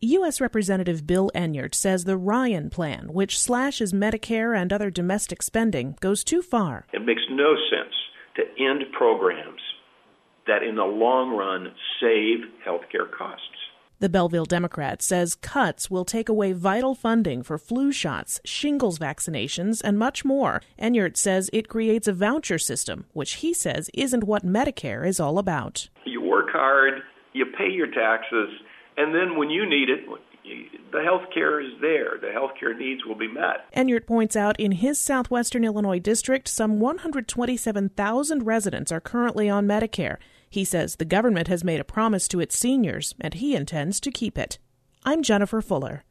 U.S. Representative Bill Enyart says the Ryan plan, which slashes Medicare and other domestic spending, goes too far. It makes no sense to end programs that in the long run save healthcare costs. The Belleville Democrat says cuts will take away vital funding for flu shots, shingles vaccinations, and much more. Enyart says it creates a voucher system, which he says isn't what Medicare is all about. You work hard, you pay your taxes, and then when you need it, the health care is there. The health care needs will be met. Enyart points out in his southwestern Illinois district, some 127,000 residents are currently on Medicare. He says the government has made a promise to its seniors, and he intends to keep it. I'm Jennifer Fuller.